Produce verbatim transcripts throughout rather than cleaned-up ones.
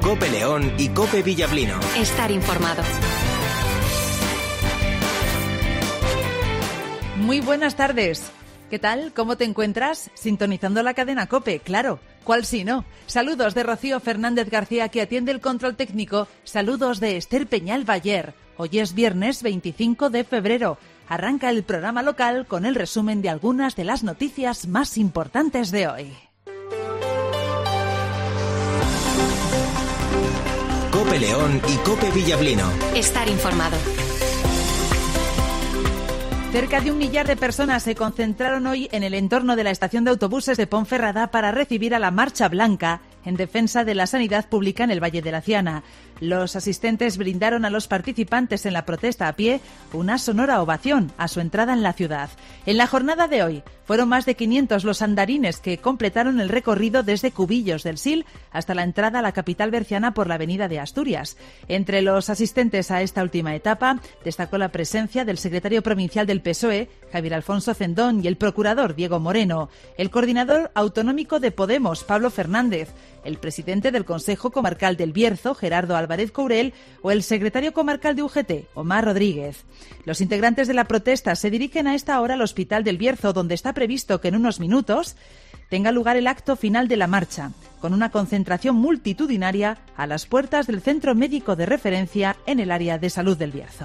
COPE León y COPE Villablino. Estar informado. Muy buenas tardes. ¿Qué tal? ¿Cómo te encuentras? Sintonizando la cadena COPE, claro. ¿Cuál si no? Saludos de Rocío Fernández García, que atiende el control técnico. Saludos de Esther Peñal Bayer. Hoy es viernes veinticinco de febrero. Arranca el programa local con el resumen de algunas de las noticias más importantes de hoy. COPE León y COPE Villablino. Estar informado. Cerca de un millar de personas se concentraron hoy en el entorno de la estación de autobuses de Ponferrada para recibir a la Marcha Blanca en defensa de la sanidad pública en el Valle de la Ciana. Los asistentes brindaron a los participantes en la protesta a pie una sonora ovación a su entrada en la ciudad. En la jornada de hoy fueron más de quinientos los andarines que completaron el recorrido desde Cubillos del Sil hasta la entrada a la capital berciana por la avenida de Asturias. Entre los asistentes a esta última etapa destacó la presencia del secretario provincial del P S O E, Javier Alfonso Cendón, y el procurador Diego Moreno, el coordinador autonómico de Podemos, Pablo Fernández, el presidente del Consejo Comarcal del Bierzo, Gerardo Álvarez Courel, o el secretario comarcal de U G T, Omar Rodríguez. Los integrantes de la protesta se dirigen a esta hora al Hospital del Bierzo, donde está previsto que en unos minutos tenga lugar el acto final de la marcha, con una concentración multitudinaria a las puertas del Centro Médico de Referencia en el área de salud del Bierzo.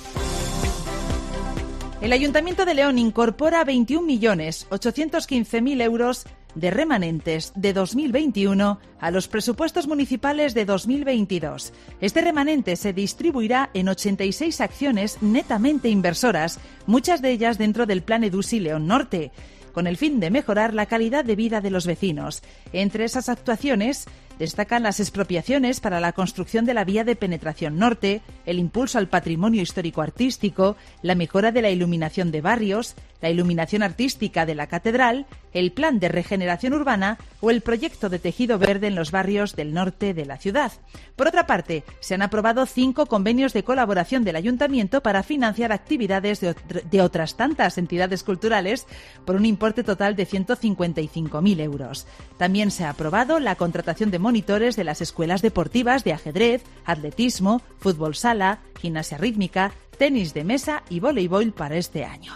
El Ayuntamiento de León incorpora veintiún millones ochocientos quince mil euros de remanentes de dos mil veintiuno a los presupuestos municipales de dos mil veintidós. Este remanente se distribuirá en ochenta y seis acciones netamente inversoras, muchas de ellas dentro del Plan EDUSI León Norte, con el fin de mejorar la calidad de vida de los vecinos. Entre esas actuaciones destacan las expropiaciones para la construcción de la vía de penetración norte, el impulso al patrimonio histórico-artístico, la mejora de la iluminación de barrios, la iluminación artística de la catedral, el plan de regeneración urbana o el proyecto de tejido verde en los barrios del norte de la ciudad. Por otra parte, se han aprobado cinco convenios de colaboración del Ayuntamiento para financiar actividades de, ot- de otras tantas entidades culturales por un importe total de ciento cincuenta y cinco mil euros. También se ha aprobado la contratación de monitores de las escuelas deportivas de ajedrez, atletismo, fútbol sala, gimnasia rítmica, tenis de mesa y voleibol para este año.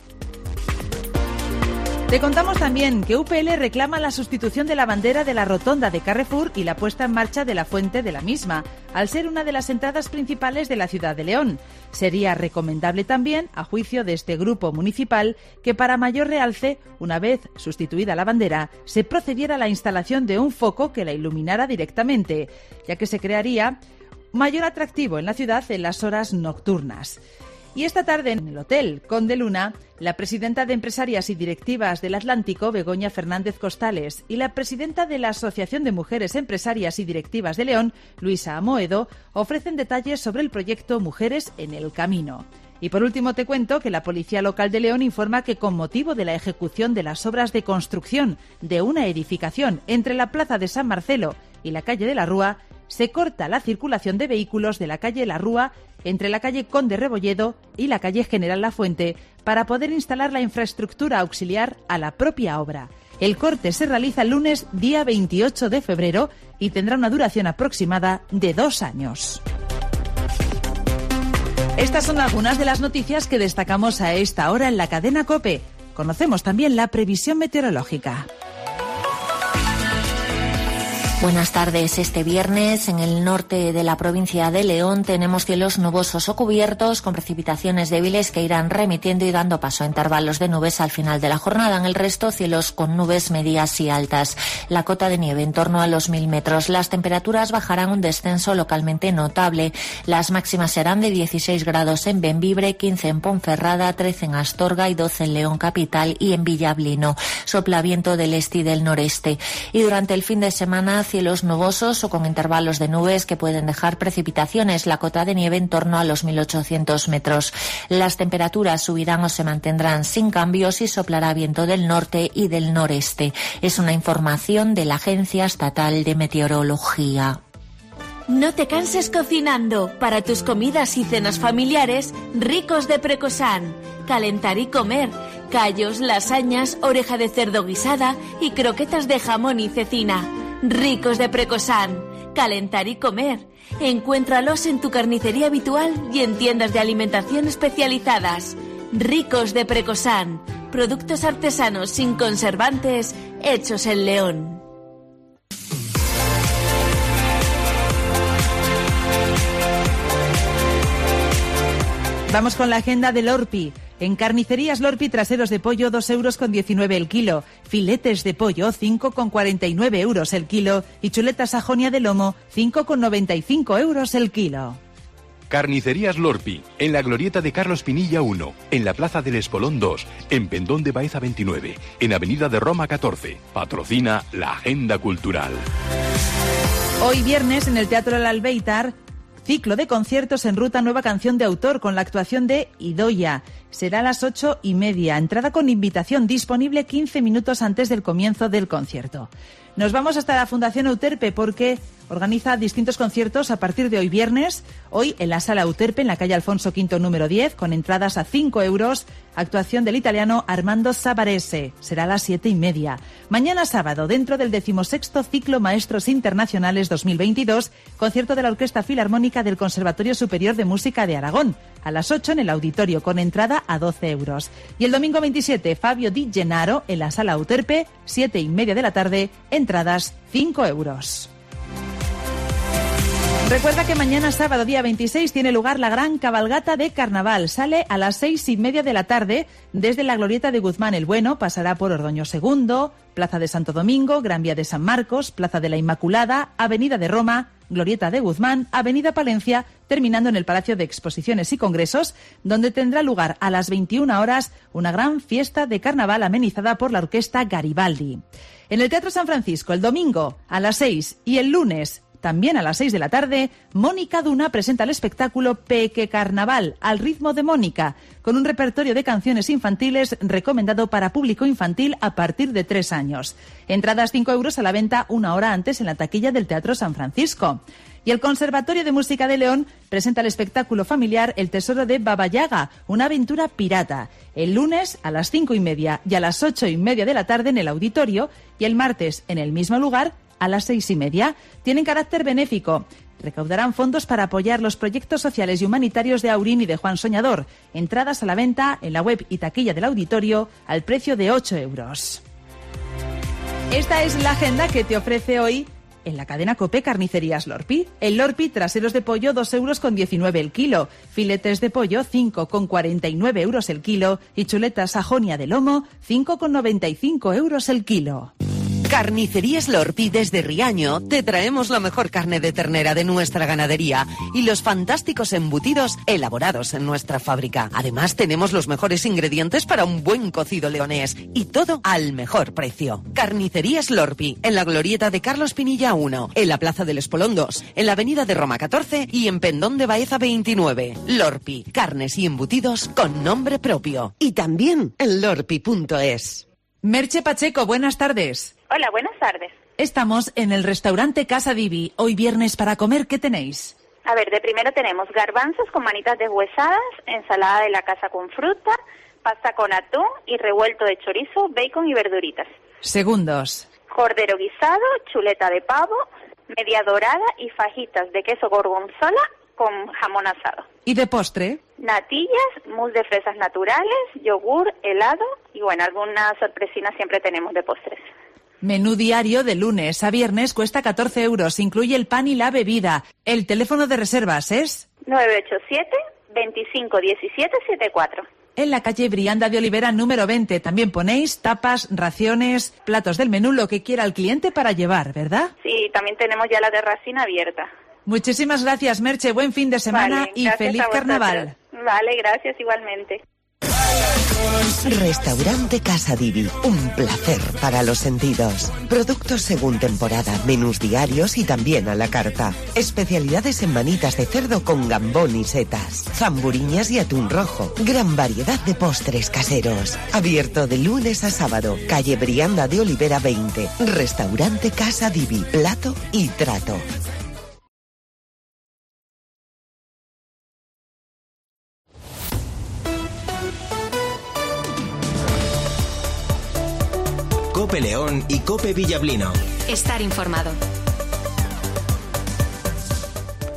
Te contamos también que U P L reclama la sustitución de la bandera de la rotonda de Carrefour y la puesta en marcha de la fuente de la misma, al ser una de las entradas principales de la ciudad de León. Sería recomendable también, a juicio de este grupo municipal, que para mayor realce, una vez sustituida la bandera, se procediera a la instalación de un foco que la iluminara directamente, ya que se crearía mayor atractivo en la ciudad en las horas nocturnas. Y esta tarde en el Hotel Conde Luna, la presidenta de Empresarias y Directivas del Atlántico, Begoña Fernández Costales, y la presidenta de la Asociación de Mujeres Empresarias y Directivas de León, Luisa Amoedo, ofrecen detalles sobre el proyecto Mujeres en el Camino. Y por último te cuento que la Policía Local de León informa que con motivo de la ejecución de las obras de construcción de una edificación entre la Plaza de San Marcelo y la calle de la Rúa, se corta la circulación de vehículos de la calle La Rúa entre la calle Conde Rebolledo y la calle General Lafuente para poder instalar la infraestructura auxiliar a la propia obra. El corte se realiza el lunes día veintiocho de febrero y tendrá una duración aproximada de dos años. Estas son algunas de las noticias que destacamos a esta hora en la cadena COPE. Conocemos también la previsión meteorológica. Buenas tardes. Este viernes en el norte de la provincia de León tenemos cielos nubosos o cubiertos con precipitaciones débiles que irán remitiendo y dando paso a intervalos de nubes al final de la jornada. En el resto, cielos con nubes medias y altas. La cota de nieve en torno a los mil metros. Las temperaturas bajarán un descenso localmente notable. Las máximas serán de dieciséis grados en Bembibre, quince en Ponferrada, trece en Astorga y doce en León capital y en Villablino. Sopla viento del este y del noreste. Y durante el fin de semana, cielos nubosos o con intervalos de nubes que pueden dejar precipitaciones. La cota de nieve en torno a los mil ochocientos metros. Las temperaturas subirán o se mantendrán sin cambios y soplará viento del norte y del noreste. Es una información de la Agencia Estatal de Meteorología. No te canses cocinando. Para tus comidas y cenas familiares, Ricos de Precosán. Calentar y comer. Callos, lasañas, oreja de cerdo guisada y croquetas de jamón y cecina. Ricos de Precosán. calentar y comer. Encuéntralos en tu carnicería habitual y en tiendas de alimentación especializadas. Ricos de Precosan, productos artesanos sin conservantes, hechos en León. Vamos con la agenda del Lorpi. En carnicerías Lorpi, traseros de pollo dos euros con diecinueve el kilo, filetes de pollo cinco con cuarenta y nueve euros el kilo y chuletas Sajonia de lomo cinco con noventa y cinco euros el kilo. Carnicerías Lorpi, en la glorieta de Carlos Pinilla uno, en la Plaza del Espolón dos, en Pendón de Baeza veintinueve, en Avenida de Roma catorce. Patrocina la Agenda Cultural. Hoy viernes en el Teatro El Albéitar, ciclo de conciertos en ruta Nueva Canción de Autor con la actuación de Idoia. Será a las ocho y media. Entrada con invitación disponible quince minutos antes del comienzo del concierto. Nos vamos hasta la Fundación Euterpe porque organiza distintos conciertos a partir de hoy viernes. Hoy en la Sala Euterpe, en la calle Alfonso quinto número diez, con entradas a cinco euros. Actuación del italiano Armando Savarese. Será a las siete y media. Mañana sábado, dentro del decimosexto Ciclo Maestros Internacionales dos mil veintidós, concierto de la Orquesta Filarmónica del Conservatorio Superior de Música de Aragón. A las ocho en el auditorio, con entrada a doce euros. Y el domingo veintisiete, Fabio Di Gennaro en la Sala Euterpe, siete y media de la tarde, entradas cinco euros. Recuerda que mañana sábado día veintiséis tiene lugar la gran cabalgata de carnaval. Sale a las seis y media de la tarde desde la glorieta de Guzmán el Bueno, pasará por Ordoño segundo, Plaza de Santo Domingo, Gran Vía de San Marcos, Plaza de la Inmaculada, Avenida de Roma, Glorieta de Guzmán, Avenida Palencia, terminando en el Palacio de Exposiciones y Congresos, donde tendrá lugar a las veintiuna horas una gran fiesta de carnaval amenizada por la Orquesta Garibaldi. En el Teatro San Francisco, el domingo a las seis y el lunes también a las seis de la tarde, Mónica Duna presenta el espectáculo Peque Carnaval, al ritmo de Mónica, con un repertorio de canciones infantiles recomendado para público infantil a partir de tres años. Entradas cinco euros a la venta una hora antes en la taquilla del Teatro San Francisco. Y el Conservatorio de Música de León presenta el espectáculo familiar El Tesoro de Baba Yaga, una aventura pirata, el lunes a las cinco y media y a las ocho y media de la tarde en el auditorio y el martes en el mismo lugar a las seis y media. Tienen carácter benéfico. Recaudarán fondos para apoyar los proyectos sociales y humanitarios de Aurín y de Juan Soñador. Entradas a la venta en la web y taquilla del auditorio al precio de ocho euros. Esta es la agenda que te ofrece hoy en la cadena COPE Carnicerías Lorpi. El Lorpi, traseros de pollo dos euros con diecinueve el kilo, filetes de pollo cinco con cuarenta y nueve euros el kilo y chuletas Sajonia de lomo cinco con noventa y cinco euros el kilo. Carnicerías Lorpi desde Riaño te traemos la mejor carne de ternera de nuestra ganadería y los fantásticos embutidos elaborados en nuestra fábrica. Además tenemos los mejores ingredientes para un buen cocido leonés y todo al mejor precio. Carnicerías Lorpi en la glorieta de Carlos Pinilla uno, en la Plaza del Espolón dos, en la Avenida de Roma catorce y en Pendón de Baeza veintinueve. Lorpi, carnes y embutidos con nombre propio. Y también en lorpi punto es. Merche Pacheco, buenas tardes. Hola, buenas tardes. Estamos en el restaurante Casa Divi. Hoy viernes para comer, ¿qué tenéis? A ver, de primero tenemos garbanzos con manitas deshuesadas, ensalada de la casa con fruta, pasta con atún y revuelto de chorizo, bacon y verduritas. Segundos. Cordero guisado, chuleta de pavo, media dorada y fajitas de queso gorgonzola con jamón asado. ¿Y de postre? Natillas, mousse de fresas naturales, yogur, helado y bueno, alguna sorpresina siempre tenemos de postres. Menú diario de lunes a viernes cuesta catorce euros, incluye el pan y la bebida. El teléfono de reservas es nueve ocho siete, veinticinco diecisiete setenta y cuatro. En la calle Brianda de Olivera número veinte también ponéis tapas, raciones, platos del menú, lo que quiera el cliente para llevar, ¿verdad? Sí, también tenemos ya la terracina abierta. Muchísimas gracias, Merche. Buen fin de semana Vale, y feliz carnaval. Vale, gracias igualmente. Restaurante Casa Divi, un placer para los sentidos. Productos según temporada, menús diarios y también a la carta. Especialidades en manitas de cerdo con gambón y setas, zamburiñas y atún rojo. Gran variedad de postres caseros. Abierto de lunes a sábado. Calle Brianda de Olivera veinte. Restaurante Casa Divi, plato y trato. Cope León y Cope Villablino. Estar informado.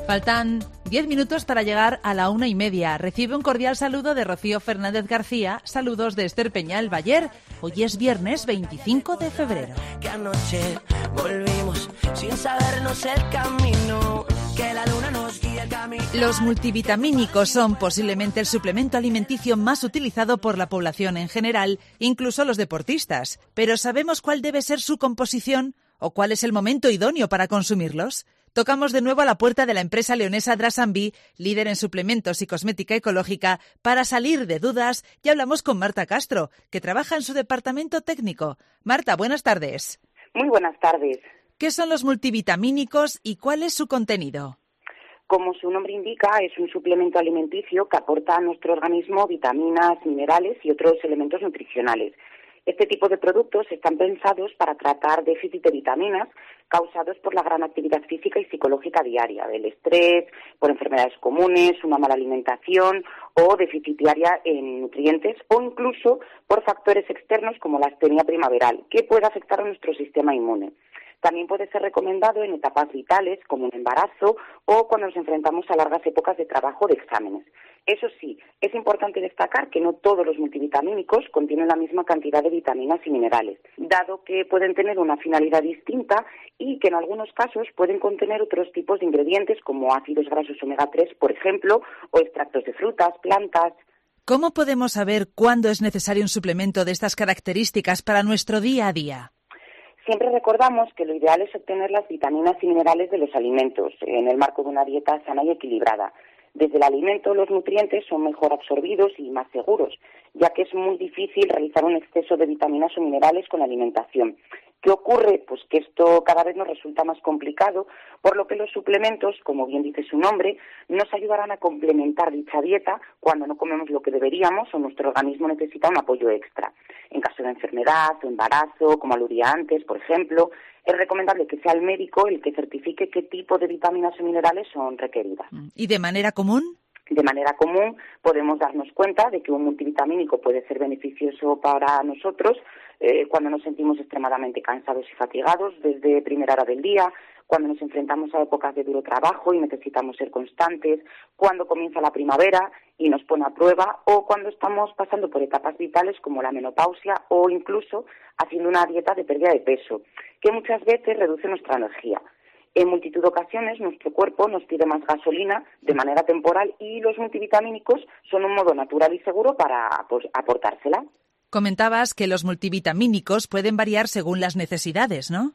Faltan diez minutos para llegar a la una y media. Recibe un cordial saludo de Rocío Fernández García. Saludos de Esther Peñal Bayer. Hoy es viernes veinticinco de febrero. Que anoche volvimos sin sabernos el camino. Que la luna nos guía el camino. Los multivitamínicos son posiblemente el suplemento alimenticio más utilizado por la población en general, incluso los deportistas. Pero ¿sabemos cuál debe ser su composición o cuál es el momento idóneo para consumirlos? Tocamos de nuevo a la puerta de la empresa leonesa Drasambi, líder en suplementos y cosmética ecológica, para salir de dudas y hablamos con Marta Castro, que trabaja en su departamento técnico. Marta, buenas tardes. Muy buenas tardes. ¿Qué son los multivitamínicos y cuál es su contenido? Como su nombre indica, es un suplemento alimenticio que aporta a nuestro organismo vitaminas, minerales y otros elementos nutricionales. Este tipo de productos están pensados para tratar déficit de vitaminas causados por la gran actividad física y psicológica diaria, del estrés, por enfermedades comunes, una mala alimentación o deficitaria en nutrientes o incluso por factores externos como la astenia primaveral, que puede afectar a nuestro sistema inmune. También puede ser recomendado en etapas vitales, como un embarazo o cuando nos enfrentamos a largas épocas de trabajo o de exámenes. Eso sí, es importante destacar que no todos los multivitamínicos contienen la misma cantidad de vitaminas y minerales, dado que pueden tener una finalidad distinta y que en algunos casos pueden contener otros tipos de ingredientes como ácidos grasos omega tres, por ejemplo, o extractos de frutas, plantas. ¿Cómo podemos saber cuándo es necesario un suplemento de estas características para nuestro día a día? Siempre recordamos que lo ideal es obtener las vitaminas y minerales de los alimentos en el marco de una dieta sana y equilibrada. Desde el alimento, los nutrientes son mejor absorbidos y más seguros, ya que es muy difícil realizar un exceso de vitaminas o minerales con la alimentación. ¿Qué ocurre? Pues que esto cada vez nos resulta más complicado, por lo que los suplementos, como bien dice su nombre, nos ayudarán a complementar dicha dieta cuando no comemos lo que deberíamos o nuestro organismo necesita un apoyo extra. En caso de enfermedad o embarazo, como aludió antes, por ejemplo, es recomendable que sea el médico el que certifique qué tipo de vitaminas o minerales son requeridas. ¿Y de manera común? De manera común podemos darnos cuenta de que un multivitamínico puede ser beneficioso para nosotros eh, cuando nos sentimos extremadamente cansados y fatigados desde primera hora del día, cuando nos enfrentamos a épocas de duro trabajo y necesitamos ser constantes, cuando comienza la primavera y nos pone a prueba o cuando estamos pasando por etapas vitales como la menopausia o incluso haciendo una dieta de pérdida de peso, que muchas veces reduce nuestra energía. En multitud de ocasiones nuestro cuerpo nos pide más gasolina de manera temporal y los multivitamínicos son un modo natural y seguro para pues, aportársela. Comentabas que los multivitamínicos pueden variar según las necesidades, ¿no?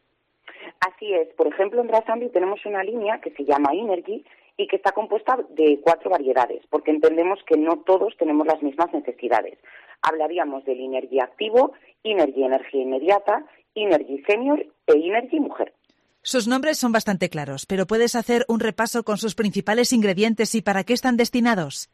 Así es. Por ejemplo, en Drasambi tenemos una línea que se llama Energy y que está compuesta de cuatro variedades, porque entendemos que no todos tenemos las mismas necesidades. Hablaríamos del Energy activo, Energy energía inmediata, Energy senior e Energy mujer. Sus nombres son bastante claros, pero ¿puedes hacer un repaso con sus principales ingredientes y para qué están destinados?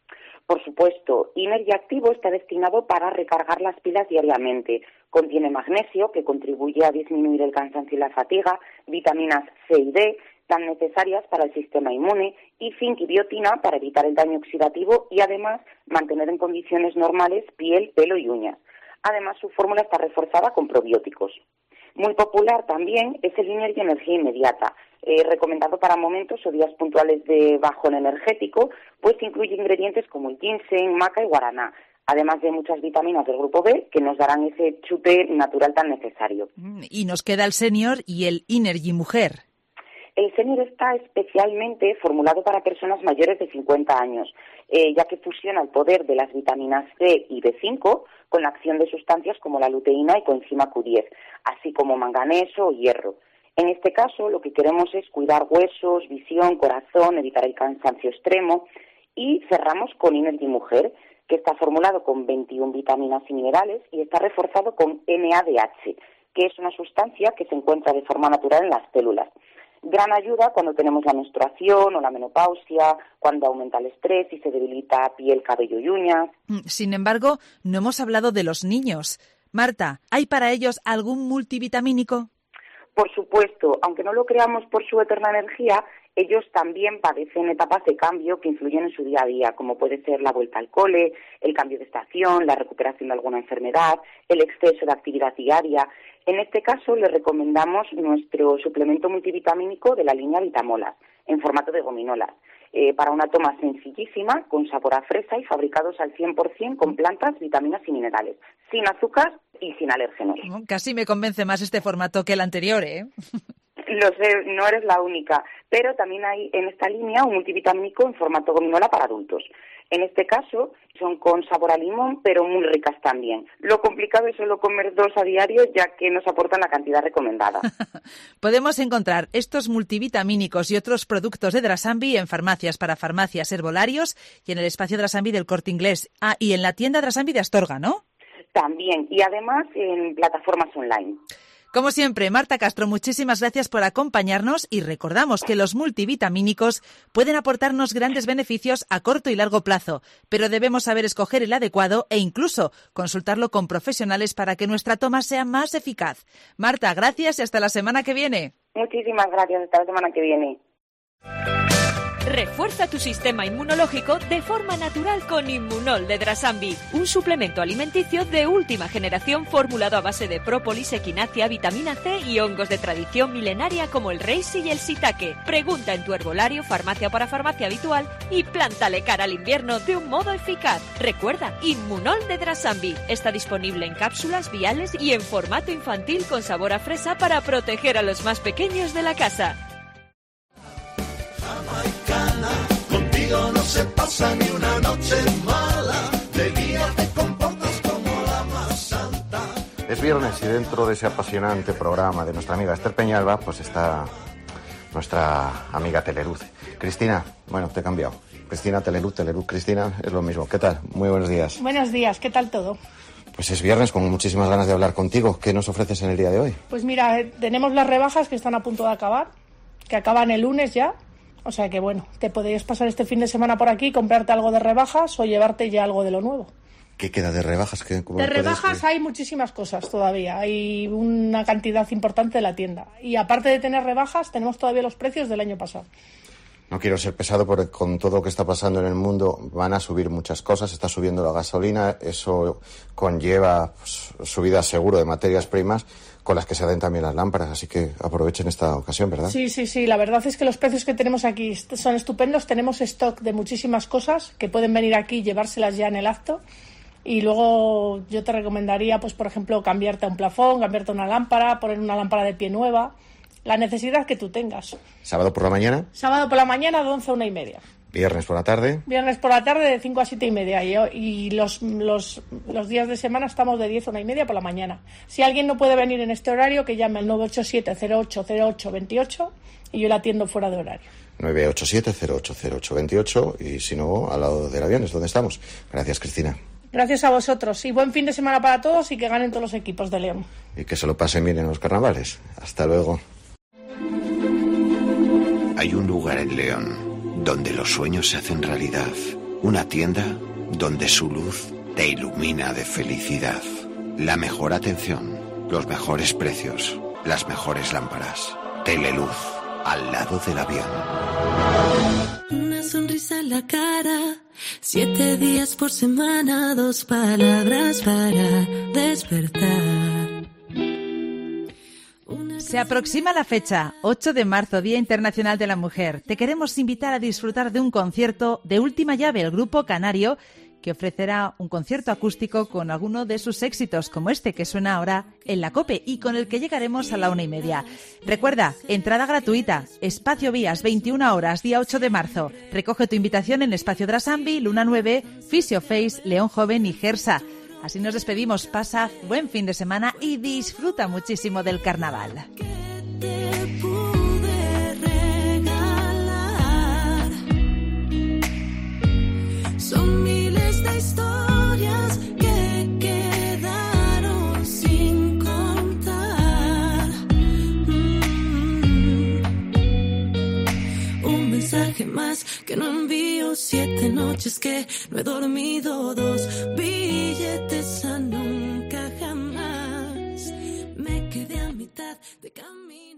Por supuesto, Energy activo está destinado para recargar las pilas diariamente. Contiene magnesio, que contribuye a disminuir el cansancio y la fatiga, vitaminas C y D, tan necesarias para el sistema inmune, y zinc y biotina para evitar el daño oxidativo y además mantener en condiciones normales piel, pelo y uñas. Además, su fórmula está reforzada con probióticos. Muy popular también es el Energy energía inmediata, eh, recomendado para momentos o días puntuales de bajón energético, pues incluye ingredientes como el ginseng, maca y guaraná, además de muchas vitaminas del grupo B que nos darán ese chute natural tan necesario. Y nos queda el Senior y el Energy mujer. El Senior está especialmente formulado para personas mayores de cincuenta años, eh, ya que fusiona el poder de las vitaminas C y B cinco con la acción de sustancias como la luteína y coenzima Q diez, así como manganeso o hierro. En este caso, lo que queremos es cuidar huesos, visión, corazón, evitar el cansancio extremo, y cerramos con Energy mujer, que está formulado con veintiuna vitaminas y minerales y está reforzado con N A D H, que es una sustancia que se encuentra de forma natural en las células. Gran ayuda cuando tenemos la menstruación o la menopausia, cuando aumenta el estrés y se debilita piel, cabello y uñas. Sin embargo, no hemos hablado de los niños. Marta, ¿hay para ellos algún multivitamínico? Por supuesto, aunque no lo creamos por su eterna energía, ellos también padecen etapas de cambio que influyen en su día a día, como puede ser la vuelta al cole, el cambio de estación, la recuperación de alguna enfermedad, el exceso de actividad diaria. En este caso, les recomendamos nuestro suplemento multivitamínico de la línea Vitamolas. en formato de gominolas, eh, para una toma sencillísima, con sabor a fresa y fabricados al cien por ciento con plantas, vitaminas y minerales, sin azúcar y sin alérgenos. Casi me convence más este formato que el anterior, ¿eh? Lo sé, no eres la única, pero también hay en esta línea un multivitamínico en formato gominola para adultos. En este caso son con sabor a limón, pero muy ricas también. Lo complicado es solo comer dos a diario, ya que nos aportan la cantidad recomendada. Podemos encontrar estos multivitamínicos y otros productos de Drasambi en farmacias para farmacias, herbolarios y en el espacio Drasambi del Corte Inglés. Ah, y en la tienda Drasambi de Astorga, ¿no? También, y además en plataformas online. Como siempre, Marta Castro, muchísimas gracias por acompañarnos y recordamos que los multivitamínicos pueden aportarnos grandes beneficios a corto y largo plazo, pero debemos saber escoger el adecuado e incluso consultarlo con profesionales para que nuestra toma sea más eficaz. Marta, gracias y hasta la semana que viene. Muchísimas gracias, hasta la semana que viene. Refuerza tu sistema inmunológico de forma natural con Inmunol de Drasambi, un suplemento alimenticio de última generación formulado a base de própolis, equinacia, vitamina C y hongos de tradición milenaria como el reishi y el shiitake. Pregunta en tu herbolario, farmacia para farmacia habitual y plántale cara al invierno de un modo eficaz. Recuerda, Inmunol de Drasambi está disponible en cápsulas, viales y en formato infantil con sabor a fresa para proteger a los más pequeños de la casa. Contigo no se pasa ni una noche mala, de día te comportas como la más alta. Es viernes y dentro de ese apasionante programa de nuestra amiga Esther Peñalba, pues está nuestra amiga Teleruz. Cristina, bueno, te he cambiado. Cristina, Teleruz, Teleruz, Cristina, es lo mismo. ¿Qué tal? Muy buenos días. Buenos días, ¿qué tal todo? Pues es viernes con muchísimas ganas de hablar contigo. ¿Qué nos ofreces en el día de hoy? Pues mira, tenemos las rebajas que están a punto de acabar, que acaban el lunes ya. O sea que bueno, te podrías pasar este fin de semana por aquí, comprarte algo de rebajas o llevarte ya algo de lo nuevo. ¿Qué queda de rebajas? ¿Qué, de rebajas hay muchísimas cosas todavía, hay una cantidad importante de la tienda. Y aparte de tener rebajas, tenemos todavía los precios del año pasado. No quiero ser pesado porque con todo lo que está pasando en el mundo van a subir muchas cosas, está subiendo la gasolina, eso conlleva pues, subida seguro de materias primas, con las que se den también las lámparas, así que aprovechen esta ocasión, ¿verdad? Sí, sí, sí, la verdad es que los precios que tenemos aquí son estupendos, tenemos stock de muchísimas cosas que pueden venir aquí y llevárselas ya en el acto, y luego yo te recomendaría, pues por ejemplo, cambiarte a un plafón, cambiarte a una lámpara, poner una lámpara de pie nueva, la necesidad que tú tengas. ¿Sábado por la mañana? Sábado por la mañana de once a una y media. ¿Viernes por la tarde? Viernes por la tarde de cinco a siete y media. Y, y los, los, los días de semana estamos de diez a una y media por la mañana. Si alguien no puede venir en este horario, que llame al nueve ocho siete cero ocho cero ocho dos ocho y yo la atiendo fuera de horario. nueve ocho siete cero ocho cero ocho dos ocho y si no, al lado del avión es donde estamos. Gracias, Cristina. Gracias a vosotros y buen fin de semana para todos y que ganen todos los equipos de León. Y que se lo pasen bien en los carnavales. Hasta luego. Hay un lugar en León donde los sueños se hacen realidad. Una tienda donde su luz te ilumina de felicidad. La mejor atención, los mejores precios, las mejores lámparas. Teleluz, al lado del avión. Una sonrisa en la cara, siete días por semana, dos palabras para despertar. Se aproxima la fecha, ocho de marzo, Día Internacional de la Mujer. Te queremos invitar a disfrutar de un concierto de Última Llave, el grupo canario, que ofrecerá un concierto acústico con alguno de sus éxitos, como este que suena ahora en la COPE y con el que llegaremos a la una y media. Recuerda, entrada gratuita, Espacio Vías, veintiuna horas, día ocho de marzo. Recoge tu invitación en Espacio Drasambi, Luna nueve, Fisioface, León Joven y Gersa. Así nos despedimos, pasa buen fin de semana y disfruta muchísimo del carnaval. Son miles de historias que quedaron sin contar. Mm. Un mensaje más que no envío, siete noches que no he dormido, dos billetes a nunca jamás. Me quedé a mitad de camino.